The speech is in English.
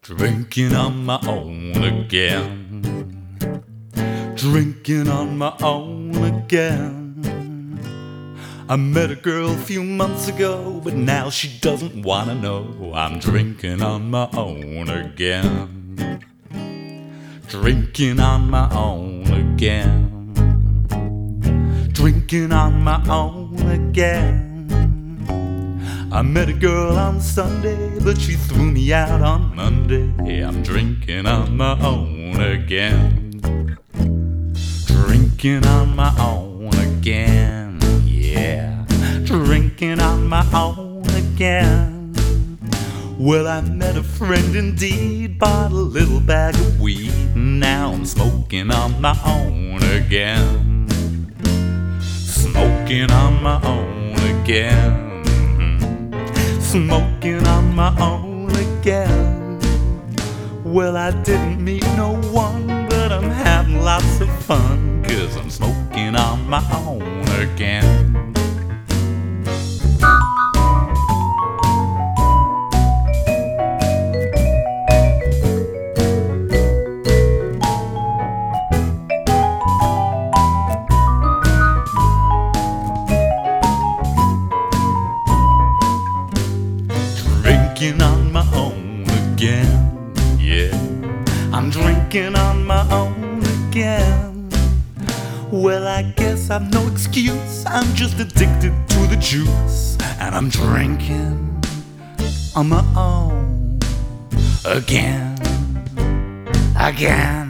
Drinking on my own again. Drinking on my own again. I met a girl a few months ago, but now she doesn't wanna know. I'm drinking on my own again. Drinking on my own again. Drinking on my own again. I met a girl on Sunday, but she threw me out on Monday. I'm drinking on my own again. Drinking on my own again, yeah. Drinking on my own again. Well, I met a friend indeed, bought a little bag of weed, and now I'm smoking on my own again. Smoking on my own again. Smoking on my own again. Well, I didn't meet no one, but I'm having lots of fun, 'cause I'm smoking on my own again. Drinking on my own again, yeah. I'm drinking on my own again. Well, I guess I've no excuse, I'm just addicted to the juice, and I'm drinking on my own again, again.